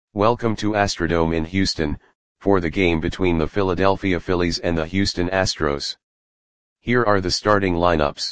Welcome to Astrodome in Houston, for the game between the Philadelphia Phillies and the Houston Astros. Here are the starting lineups.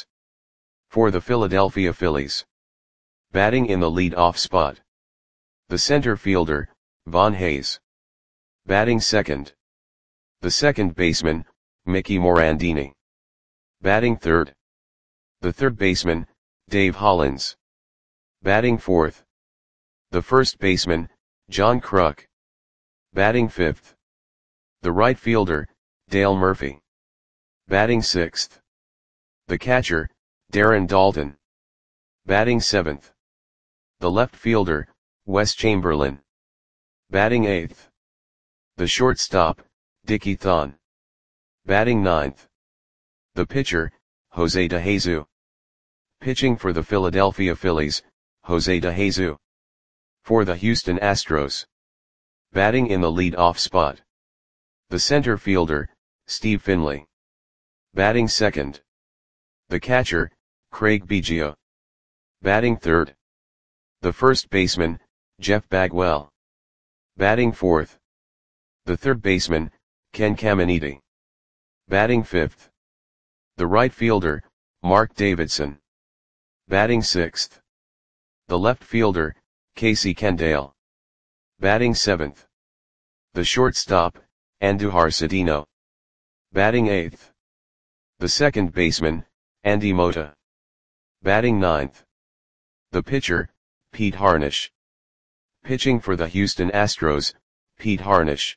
For the Philadelphia Phillies. Batting in the lead-off spot. The center fielder, Von Hayes. Batting second. The second baseman, Mickey Morandini. Batting third. The third baseman, Dave Hollins. Batting fourth. The first baseman, John Kruk. Batting fifth. The right fielder, Dale Murphy. Batting sixth. The catcher, Darren Daulton. Batting seventh. The left fielder, Wes Chamberlain. Batting eighth. The shortstop, Dickie Thon. Batting ninth. The pitcher, Jose DeJesus. Pitching for the Philadelphia Phillies, Jose DeJesus. For the Houston Astros. Batting in the lead-off spot. The center fielder, Steve Finley. Batting second. The catcher, Craig Biggio. Batting third. The first baseman, Jeff Bagwell. Batting fourth. The third baseman, Ken Caminiti. Batting fifth. The right fielder, Mark Davidson. Batting sixth. The left fielder, Casey Kendall. Batting seventh. The shortstop, Andujar Cedeno. Batting eighth. The second baseman, Andy Mota. Batting ninth. The pitcher, Pete Harnisch. Pitching for the Houston Astros, Pete Harnisch.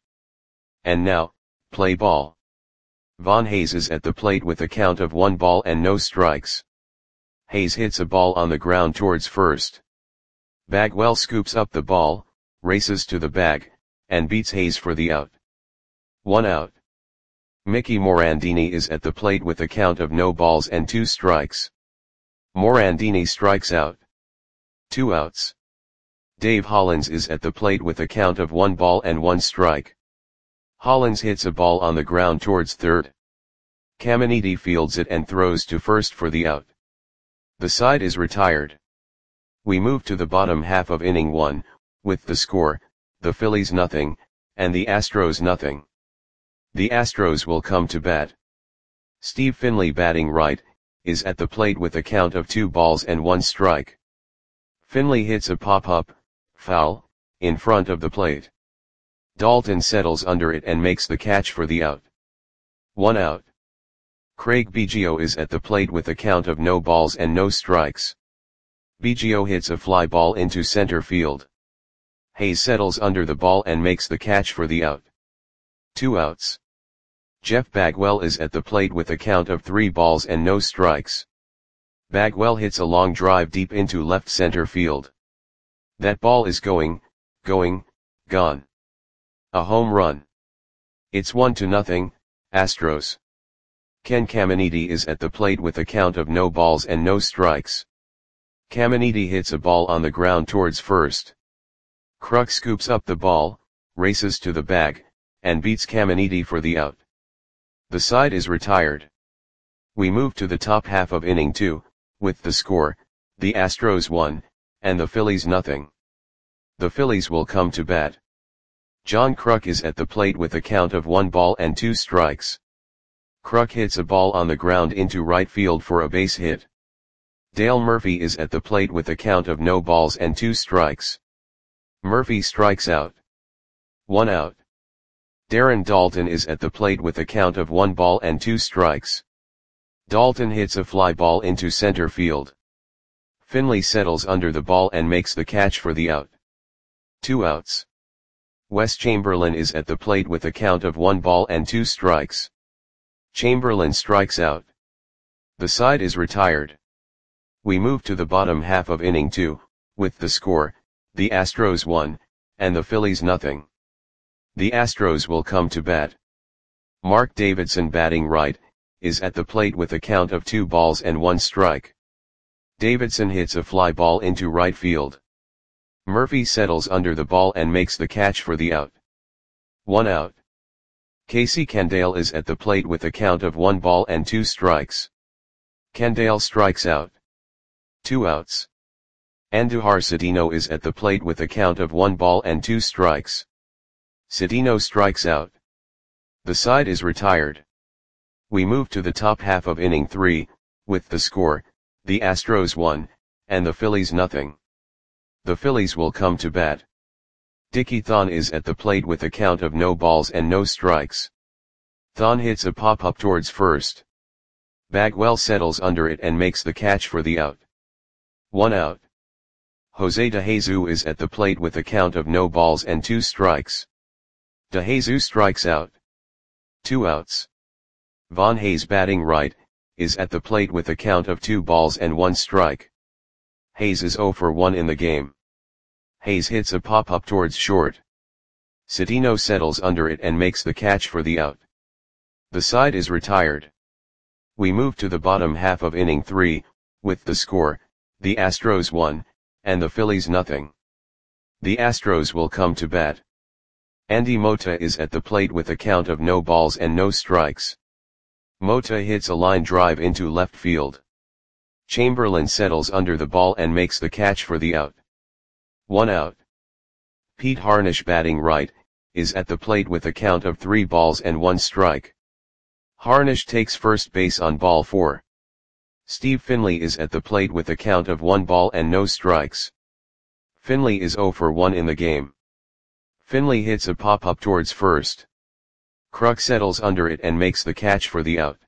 And now, play ball. Von Hayes is at the plate with a count of 1 ball and no strikes. Hayes hits a ball on the ground towards first. Bagwell scoops up the ball, races to the bag, and beats Hayes for the out. 1 out. Mickey Morandini is at the plate with a count of no balls and 2 strikes. Morandini strikes out. 2 outs. Dave Hollins is at the plate with a count of 1 ball and 1 strike. Hollins hits a ball on the ground towards third. Caminiti fields it and throws to first for the out. The side is retired. We move to the bottom half of inning 1, with the score, the Phillies nothing, and the Astros nothing. The Astros will come to bat. Steve Finley batting right, is at the plate with a count of 2 balls and 1 strike. Finley hits a pop-up, foul, in front of the plate. Daulton settles under it and makes the catch for the out. 1 out. Craig Biggio is at the plate with a count of no balls and no strikes. Biggio hits a fly ball into center field. Hayes settles under the ball and makes the catch for the out. 2 outs. Jeff Bagwell is at the plate with a count of 3 balls and no strikes. Bagwell hits a long drive deep into left center field. That ball is going, gone. A home run. It's 1-0, Astros. Ken Caminiti is at the plate with a count of no balls and no strikes. Caminiti hits a ball on the ground towards first. Kruk scoops up the ball, races to the bag, and beats Caminiti for the out. The side is retired. We move to the top half of inning 2, with the score, the Astros 1, and the Phillies nothing. The Phillies will come to bat. John Kruk is at the plate with a count of 1 ball and 2 strikes. Kruk hits a ball on the ground into right field for a base hit. Dale Murphy is at the plate with a count of no balls and 2 strikes. Murphy strikes out. 1 out. Darren Daulton is at the plate with a count of 1 ball and 2 strikes. Daulton hits a fly ball into center field. Finley settles under the ball and makes the catch for the out. 2 outs. Wes Chamberlain is at the plate with a count of 1 ball and 2 strikes. Chamberlain strikes out. The side is retired. We move to the bottom half of inning 2, with the score, the Astros 1, and the Phillies nothing. The Astros will come to bat. Mark Davidson batting right, is at the plate with a count of 2 balls and 1 strike. Davidson hits a fly ball into right field. Murphy settles under the ball and makes the catch for the out. 1 out. Casey Kendall is at the plate with a count of 1 ball and 2 strikes. Kendall strikes out. 2 outs. Andujar Cedeno is at the plate with a count of 1 ball and 2 strikes. Cedeno strikes out. The side is retired. We move to the top half of inning 3, with the score, the Astros 1, and the Phillies nothing. The Phillies will come to bat. Dickie Thon is at the plate with a count of no balls and no strikes. Thon hits a pop-up towards first. Bagwell settles under it and makes the catch for the out. 1 out. Jose De Jesus is at the plate with a count of no balls and 2 strikes. De Jesus strikes out. 2 outs. Von Hayes batting right, is at the plate with a count of 2 balls and 1 strike. Hayes is 0 for 1 in the game. Hayes hits a pop-up towards short. Cedeno settles under it and makes the catch for the out. The side is retired. We move to the bottom half of inning 3, with the score, the Astros 1, and the Phillies nothing. The Astros will come to bat. Andy Mota is at the plate with a count of no balls and no strikes. Mota hits a line drive into left field. Chamberlain settles under the ball and makes the catch for the out. 1 out. Pete Harnisch batting right, is at the plate with a count of 3 balls and 1 strike. Harnisch takes first base on ball 4. Steve Finley is at the plate with a count of 1 ball and no strikes. Finley is 0 for 1 in the game. Finley hits a pop-up towards first. Kruk settles under it and makes the catch for the out.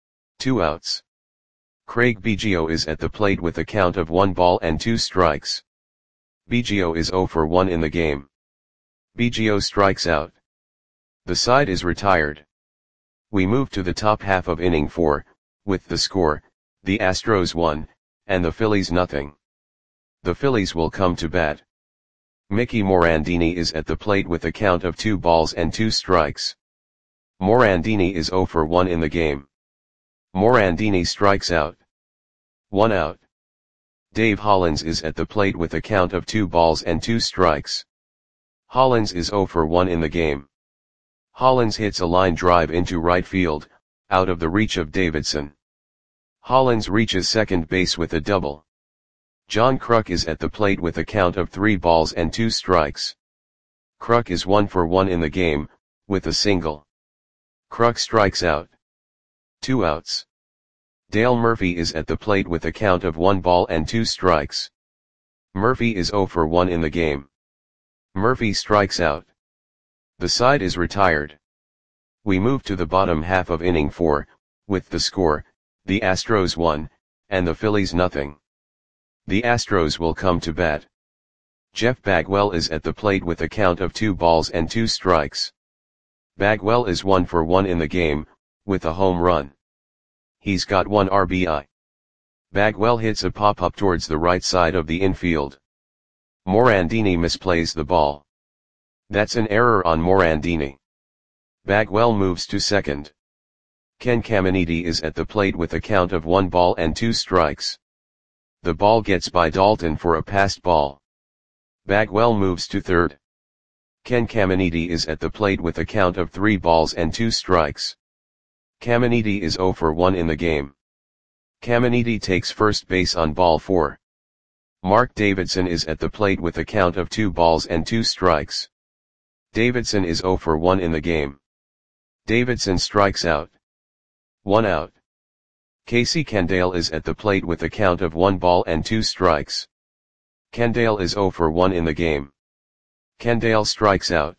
2 outs. Craig Biggio is at the plate with a count of 1 ball and 2 strikes. Biggio is 0 for 1 in the game. Biggio strikes out. The side is retired. We move to the top half of inning 4, with the score, the Astros 1, and the Phillies nothing. The Phillies will come to bat. Mickey Morandini is at the plate with a count of 2 balls and 2 strikes. Morandini is 0 for 1 in the game. Morandini strikes out. 1 out. Dave Hollins is at the plate with a count of 2 balls and 2 strikes. Hollins is 0 for 1 in the game. Hollins hits a line drive into right field, out of the reach of Davidson. Hollins reaches second base with a double. John Kruk is at the plate with a count of 3 balls and 2 strikes. Kruk is 1 for 1 in the game, with a single. Kruk strikes out. 2 outs. Dale Murphy is at the plate with a count of 1 ball and 2 strikes. Murphy is 0 for 1 in the game. Murphy strikes out. The side is retired. We move to the bottom half of inning 4, with the score, the Astros 1, and the Phillies nothing. The Astros will come to bat. Jeff Bagwell is at the plate with a count of 2 balls and 2 strikes. Bagwell is 1 for 1 in the game, with a home run. He's got 1 RBI. Bagwell hits a pop-up towards the right side of the infield. Morandini misplays the ball. That's an error on Morandini. Bagwell moves to second. Ken Caminiti is at the plate with a count of 1 ball and 2 strikes. The ball gets by Dalton for a passed ball. Bagwell moves to third. Ken Caminiti is at the plate with a count of 3 balls and 2 strikes. Caminiti is 0 for 1 in the game. Caminiti takes first base on ball 4. Mark Davidson is at the plate with a count of 2 balls and 2 strikes. Davidson is 0 for 1 in the game. Davidson strikes out. 1 out. Casey Candale is at the plate with a count of 1 ball and 2 strikes. Candale is 0 for 1 in the game. Candale strikes out.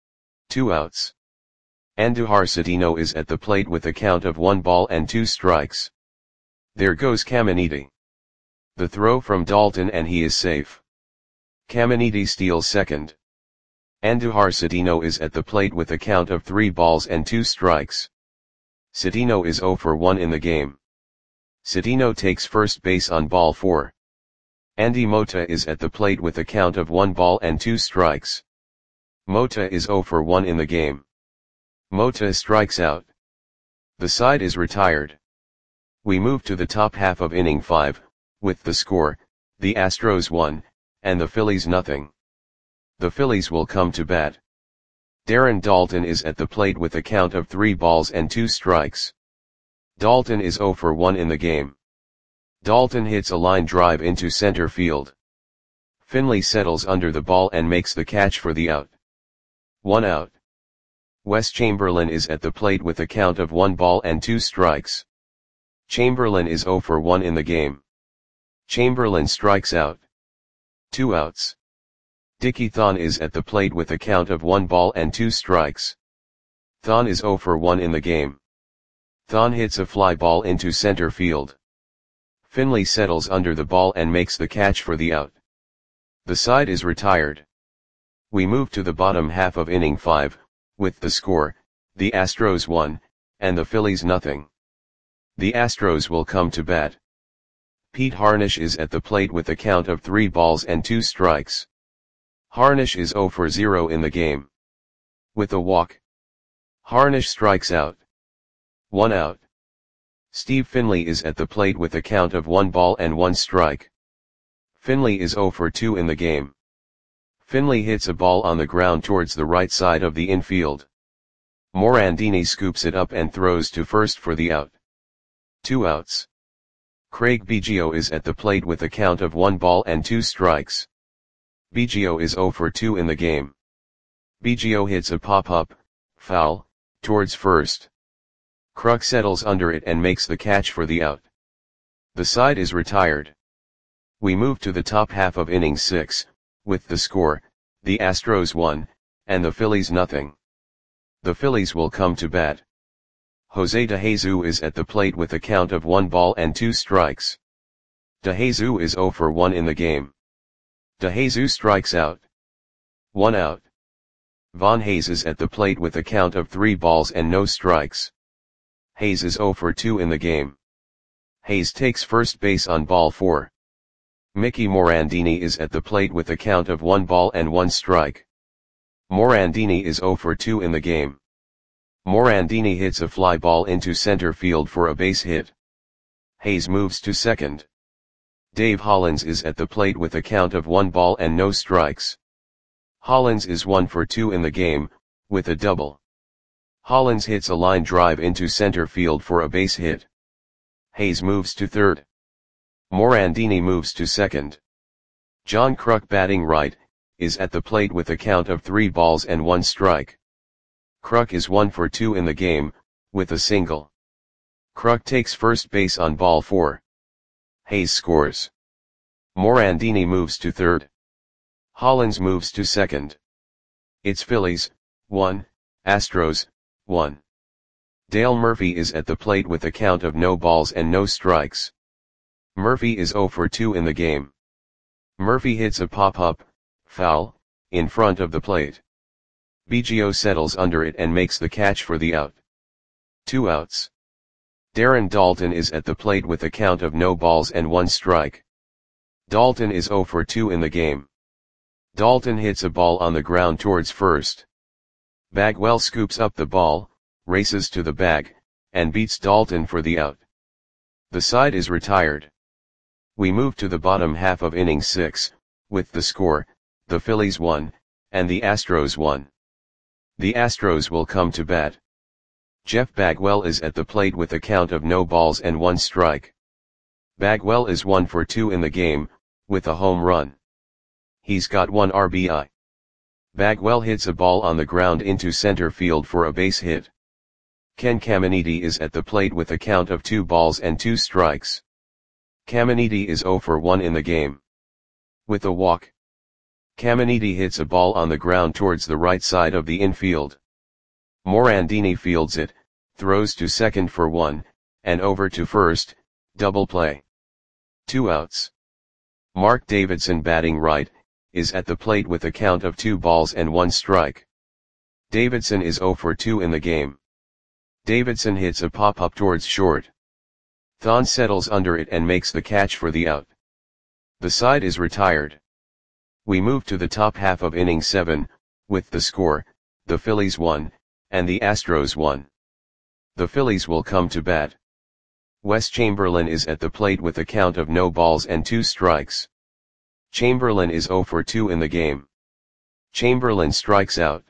2 outs. Andujar Cedeno is at the plate with a count of 1 ball and 2 strikes. There goes Caminiti. The throw from Dalton and he is safe. Caminiti steals second. Andujar Cedeno is at the plate with a count of 3 balls and 2 strikes. Cedeno is 0 for 1 in the game. Cedeno takes first base on ball 4. Andy Mota is at the plate with a count of 1 ball and 2 strikes. Mota is 0 for 1 in the game. Mota strikes out. The side is retired. We move to the top half of inning 5, with the score, the Astros 1, and the Phillies nothing. The Phillies will come to bat. Darren Daulton is at the plate with a count of 3 balls and 2 strikes. Daulton is 0 for 1 in the game. Daulton hits a line drive into center field. Finley settles under the ball and makes the catch for the out. 1 out. Wes Chamberlain is at the plate with a count of 1 ball and 2 strikes. Chamberlain is 0 for 1 in the game. Chamberlain strikes out. 2 outs. Dickie Thon is at the plate with a count of 1 ball and 2 strikes. Thon is 0 for 1 in the game. Thon hits a fly ball into center field. Finley settles under the ball and makes the catch for the out. The side is retired. We move to the bottom half of inning 5, with the score, the Astros 1, and the Phillies nothing. The Astros will come to bat. Pete Harnisch is at the plate with a count of 3 balls and 2 strikes. Harnisch is 0 for 0 in the game. With a walk, Harnisch strikes out. 1 out. Steve Finley is at the plate with a count of 1 ball and 1 strike. Finley is 0 for 2 in the game. Finley hits a ball on the ground towards the right side of the infield. Morandini scoops it up and throws to first for the out. 2 outs. Craig Biggio is at the plate with a count of 1 ball and 2 strikes. Biggio is 0 for 2 in the game. Biggio hits a pop-up, foul, towards first. Kruk settles under it and makes the catch for the out. The side is retired. We move to the top half of inning 6, with the score, the Astros 1, and the Phillies nothing. The Phillies will come to bat. Jose DeJesus is at the plate with a count of 1 ball and 2 strikes. DeJesus is 0 for 1 in the game. DeJesus strikes out. 1 out. Von Hayes is at the plate with a count of 3 balls and no strikes. Hayes is 0 for 2 in the game. Hayes takes first base on ball 4. Mickey Morandini is at the plate with a count of 1 ball and 1 strike. Morandini is 0 for 2 in the game. Morandini hits a fly ball into center field for a base hit. Hayes moves to second. Dave Hollins is at the plate with a count of 1 ball and no strikes. Hollins is 1 for 2 in the game, with a double. Hollins hits a line drive into center field for a base hit. Hayes moves to third. Morandini moves to second. John Kruk, batting right, is at the plate with a count of 3 balls and 1 strike. Kruk is 1 for 2 in the game, with a single. Kruk takes first base on ball 4. Hayes scores. Morandini moves to third. Hollins moves to second. It's Phillies, 1, Astros, 1. Dale Murphy is at the plate with a count of no balls and no strikes. Murphy is 0 for 2 in the game. Murphy hits a pop-up, foul, in front of the plate. Biggio settles under it and makes the catch for the out. 2 outs. Darren Daulton is at the plate with a count of no balls and 1 strike. Daulton is 0 for 2 in the game. Daulton hits a ball on the ground towards first. Bagwell scoops up the ball, races to the bag, and beats Daulton for the out. The side is retired. We move to the bottom half of inning 6, with the score, the Phillies 1, and the Astros 1. The Astros will come to bat. Jeff Bagwell is at the plate with a count of no balls and 1 strike. Bagwell is 1 for 2 in the game, with a home run. He's got 1 RBI. Bagwell hits a ball on the ground into center field for a base hit. Ken Caminiti is at the plate with a count of 2 balls and 2 strikes. Caminiti is 0 for 1 in the game. With a walk, Caminiti hits a ball on the ground towards the right side of the infield. Morandini fields it, throws to second for 1, and over to first, double play. 2 outs. Mark Davidson, batting right, is at the plate with a count of 2 balls and 1 strike. Davidson is 0 for 2 in the game. Davidson hits a pop-up towards short. Thon settles under it and makes the catch for the out. The side is retired. We move to the top half of inning 7, with the score, the Phillies 1, and the Astros 1. The Phillies will come to bat. Wes Chamberlain is at the plate with a count of no balls and 2 strikes. Chamberlain is 0 for 2 in the game. Chamberlain strikes out.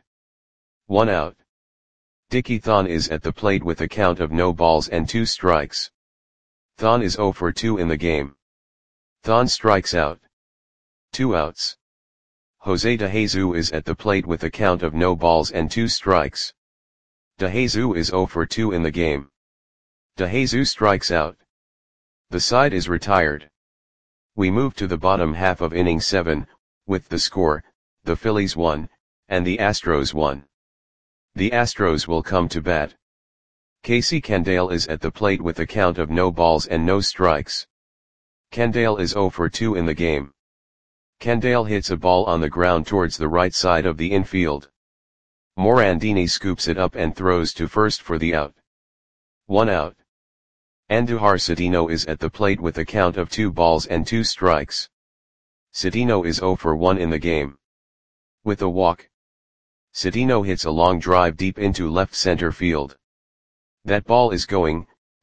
1 out. Dickie Thon is at the plate with a count of no balls and 2 strikes. Thon is 0 for 2 in the game. Thon strikes out. 2 outs. Jose De Jesus is at the plate with a count of no balls and 2 strikes. De Jesus is 0 for 2 in the game. De Jesus strikes out. The side is retired. We move to the bottom half of inning 7, with the score, the Phillies 1, and the Astros 1. The Astros will come to bat. Casey Candaele is at the plate with a count of no balls and no strikes. Candaele is 0 for 2 in the game. Candaele hits a ball on the ground towards the right side of the infield. Morandini scoops it up and throws to first for the out. 1 out. Andujar Cedeno is at the plate with a count of 2 balls and 2 strikes. Cedeno is 0 for 1 in the game. With a walk, Cedeno hits a long drive deep into left center field. That ball is gone.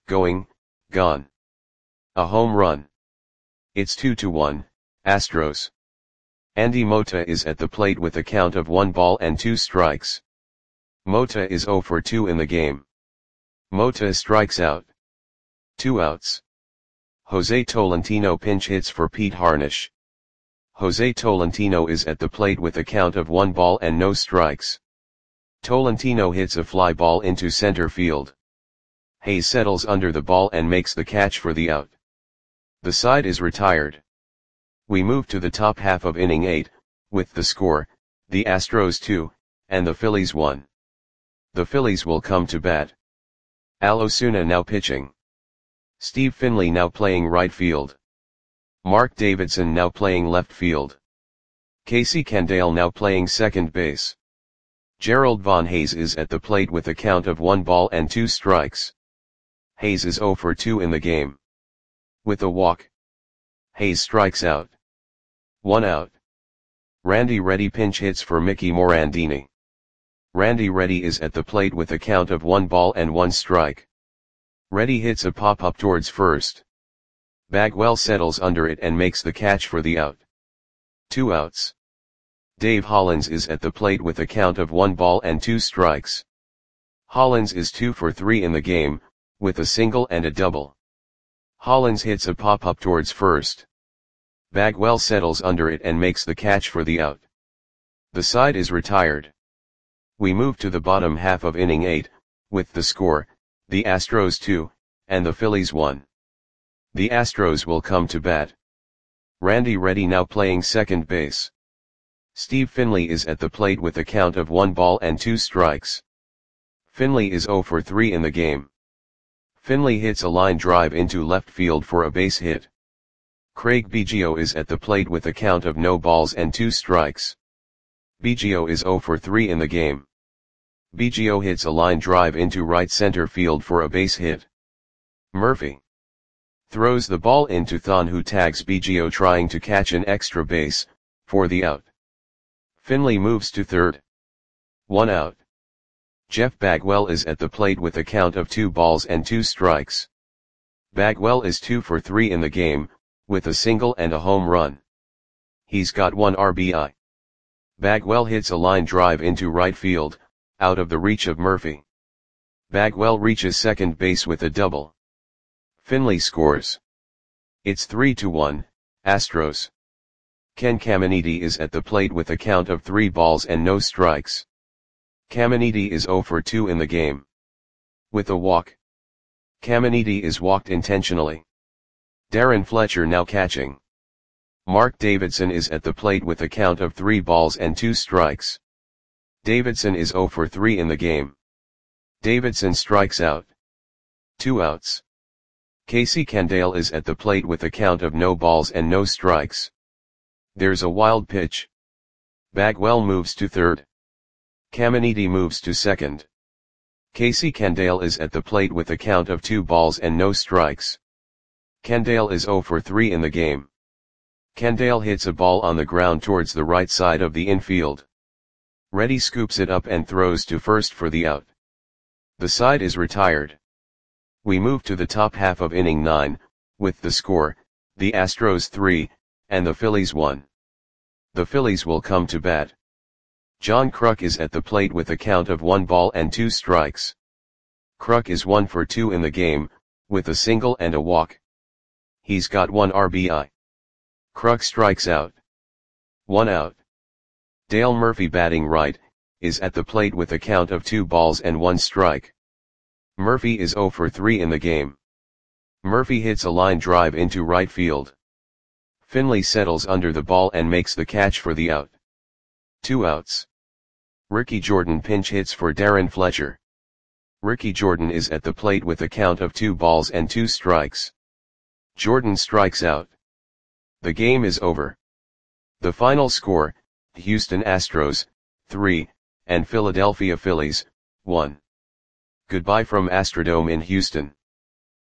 A home run. It's 2-1, Astros. Andy Mota is at the plate with a count of 1 ball and 2 strikes. Mota is 0 for 2 in the game. Mota strikes out. 2 outs. Jose Tolentino pinch hits for Pete Harnisch. Jose Tolentino is at the plate with a count of 1 ball and no strikes. Tolentino hits a fly ball into center field. Hayes settles under the ball and makes the catch for the out. The side is retired. We move to the top half of inning 8, with the score, the Astros 2, and the Phillies 1. The Phillies will come to bat. Al Osuna now pitching. Steve Finley now playing right field. Mark Davidson now playing left field. Casey Candaele now playing second base. Gerald Von Hayes is at the plate with a count of 1 ball and 2 strikes. Hayes is 0 for 2 in the game. With a walk, Hayes strikes out. 1 out. Randy Reddy pinch hits for Mickey Morandini. Randy Reddy is at the plate with a count of 1 ball and 1 strike. Reddy hits a pop-up towards first. Bagwell settles under it and makes the catch for the out. 2 outs. Dave Hollins is at the plate with a count of 1 ball and 2 strikes. Hollins is 2 for 3 in the game, with a single and a double. Hollins hits a pop-up towards first. Bagwell settles under it and makes the catch for the out. The side is retired. We move to the bottom half of inning 8, with the score, the Astros 2, and the Phillies 1. The Astros will come to bat. Randy Reddy now playing second base. Steve Finley is at the plate with a count of 1 ball and 2 strikes. Finley is 0 for 3 in the game. Finley hits a line drive into left field for a base hit. Craig Biggio is at the plate with a count of no balls and 2 strikes. Biggio is 0 for 3 in the game. Biggio hits a line drive into right center field for a base hit. Murphy throws the ball into Thon, who tags Biggio trying to catch an extra base, for the out. Finley moves to third. 1 out. Jeff Bagwell is at the plate with a count of 2 balls and 2 strikes. Bagwell is 2 for 3 in the game, with a single and a home run. He's got 1 RBI. Bagwell hits a line drive into right field, out of the reach of Murphy. Bagwell reaches second base with a double. Finley scores. It's 3-1, Astros. Ken Caminiti is at the plate with a count of 3 balls and no strikes. Caminiti is 0 for 2 in the game. With a walk, Caminiti is walked intentionally. Darren Fletcher now catching. Mark Davidson is at the plate with a count of 3 balls and 2 strikes. Davidson is 0 for 3 in the game. Davidson strikes out. 2 outs. Casey Candaele is at the plate with a count of no balls and no strikes. There's a wild pitch. Bagwell moves to third. Caminiti moves to second. Casey Candaele is at the plate with a count of 2 balls and no strikes. Candaele is 0 for 3 in the game. Candaele hits a ball on the ground towards the right side of the infield. Reddy scoops it up and throws to first for the out. The side is retired. We move to the top half of inning 9, with the score, the Astros 3, and the Phillies 1. The Phillies will come to bat. John Kruk is at the plate with a count of 1 ball and 2 strikes. Kruk is 1 for 2 in the game, with a single and a walk. He's got 1 RBI. Kruk strikes out. 1 out. Dale Murphy batting right, is at the plate with a count of 2 balls and 1 strike. Murphy is 0 for 3 in the game. Murphy hits a line drive into right field. Finley settles under the ball and makes the catch for the out. 2 outs. Ricky Jordan pinch hits for Darren Fletcher. Ricky Jordan is at the plate with a count of 2 balls and 2 strikes. Jordan strikes out. The game is over. The final score, Houston Astros, 3, and Philadelphia Phillies, 1. Goodbye from Astrodome in Houston.